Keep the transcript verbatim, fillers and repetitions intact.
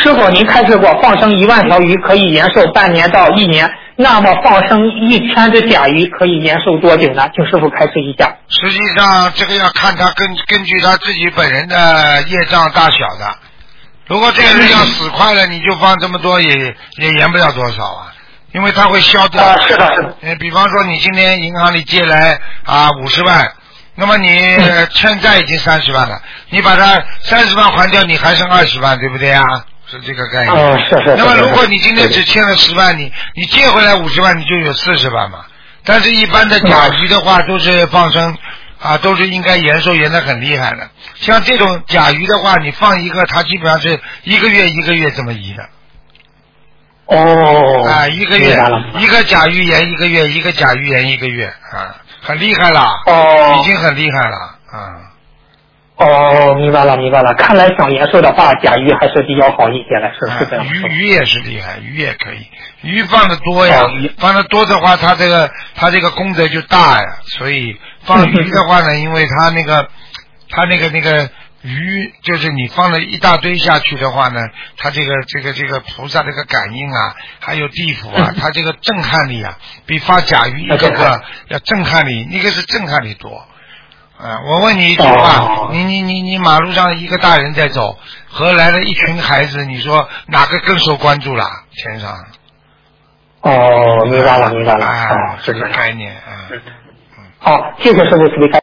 师傅，您开示过放生一万条鱼可以延寿半年到一年，那么放生一千只甲鱼可以延寿多久呢？请师傅开示一下。 实际上，这个要看他根根据他自己本人的业障大小的。如果这个人要死快了，你就放这么多也也延不了多少啊，因为他会消掉。 啊，是的，是的。 呃，比方说你今天银行里借来啊五十万。那么你欠债已经三十万了，你把它三十万还掉，你还剩二十万，对不对啊？是这个概念。 哦，是是。 那么如果你今天只欠了十万，你你借回来五十万，你就有四十万嘛。但是，一般的甲鱼的话，都是放生啊，都是应该延寿延得很厉害的。像这种甲鱼的话，你放一个，它基本上是一个月一个月这么移的。 哦。 啊，一个月一个甲鱼延一个月，一个甲鱼延一个月啊。很厉害了， 哦， 已经很厉害了，啊、嗯。 哦，明白了，明白了。看来想延寿的话，甲鱼还是比较好一些的，是、啊、是这样。 鱼鱼也是厉害，鱼也可以，鱼放的多呀，哦、放的多的话，它这个它这个功德就大呀。所以放鱼的话呢，因为它那个它那个那个鱼，就是你放了一大堆下去的话呢，它这个这个这个菩萨这个感应啊，还有地府啊，它这个震撼力啊，比发甲鱼一个个要震撼力，一个是震撼力多。啊，我问你一句话，哦、你你你你马路上一个大人在走，和来了一群孩子，你说哪个更受关注了？天上？ 哦，明白了，明白了。 啊， 哦， 这个概念啊。 嗯。好，谢谢师傅慈悲开。